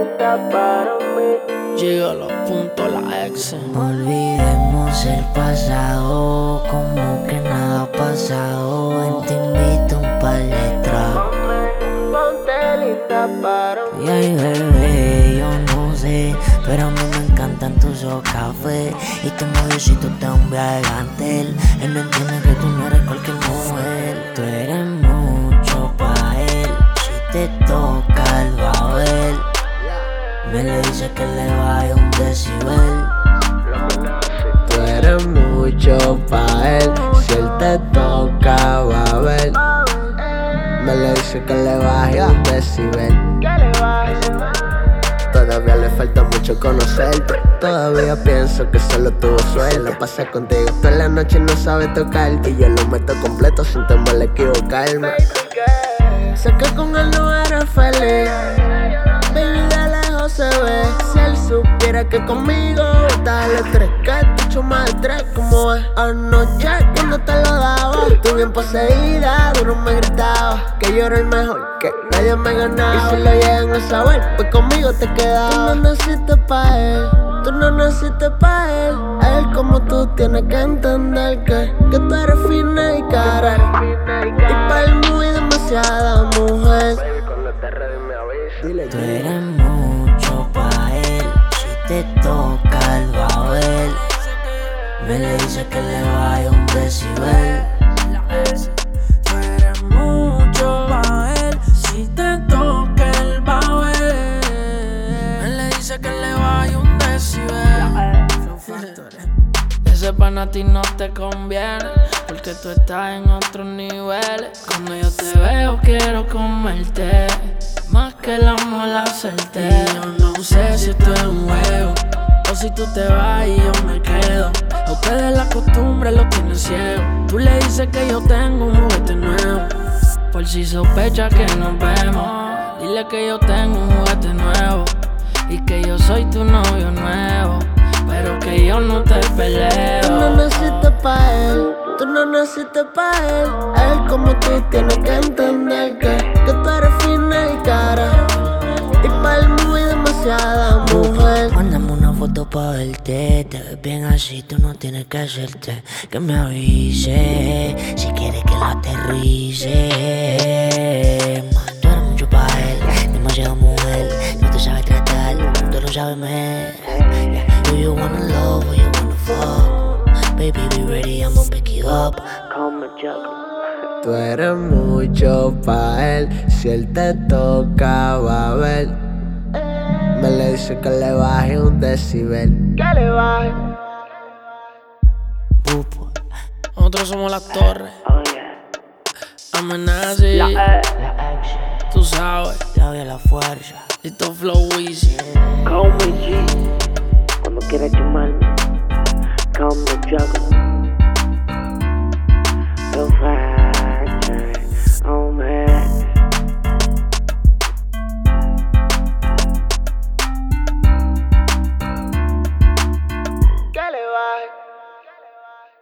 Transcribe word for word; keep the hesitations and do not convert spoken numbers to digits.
linda para mí. Llega a los puntos la ex. Olvidemos el pasado, como que nada ha pasado. Ven, te invito a un par de tragos. Ponte linda para mí. Y ay, bebé, yo no sé, pero a mí me encantan tus ojos café y tu noviocito te da un viaje elegante. Él no entiende que tú no eres cualquier mujer. Tú eres mucho pa' él. Si te toca, él va a ver. Me le dice que le baje un decibel. Tú eres mucho pa' él. Si él te toca, va a ver. Me le dice que le baje un decibel. Todavía le falta mucho conocerte. Todavía pienso que solo tuvo suerte. Lo pasé contigo toda la noche y no sabe tocarte. Y yo lo meto completo sin temor a equivocarme. Sé que con él no eres feliz. Baby, de lejos se ve. Si él supiera que conmigo está el estrés, que te echo más estrés. Como es anoche cuando te lo daba. Tú bien poseída, duro me gritaba que yo era el mejor, que nadie me ganaba. Y si lo llegan a saber, pues conmigo te quedaba. Tú no naciste pa' él, tú no naciste pa' él. Él como tú tiene que entender que, que tú eres fina y cara. Y pa' él muy demasiada mujer. Dile, Tú eres mucho pa' él. Si te toca, él va a ver. Me le dice que le baje un decibel. Tú eres mucho pa' él. Si te toca, él va a ver. Él le dice que le baje un decibel. Ese pan a ti no te conviene, porque tú estás en otros niveles. Cuando yo te veo quiero comerte, más que el amor hacerte. Y yo no sé si esto es un juego o si tú te vas y yo me quedo. A ustedes la costumbre lo tiene ciego. Tú le dices que yo tengo un juguete nuevo, por si sospecha que nos vemos. Dile que yo tengo un juguete nuevo y que yo soy tu novio nuevo, pero que yo no te peleo. tú no naciste pa' él, tú no naciste pa' él. Él como tú tiene que entender que, que tú eres fina y cara. Y pa' él muy demasiada mujer. Mándame una foto pa' verte. Te ves bien así, tú no tienes que hacerte. Que me avise si quieres que la aterrice. Man, tú eres mucho pa' él, demasiada mujer. No te sabes tratar, tú lo sabes mejor. Yeah. Do you wanna love or you wanna fuck? Baby, be ready, I'ma pick you up. Come juggler. Tú eres mucho pa' él. Si él te toca, va a ver. Me le dice que le baje un decibel. Que le baje. Pupo, Nosotros somos las torres, Oh yeah. Amenazi, La E. la action, tú sabes. Claudia la fuerza. Listo Flow Easy. Call me G. Cuando quieras llamarme. Call me juggler. Feel right.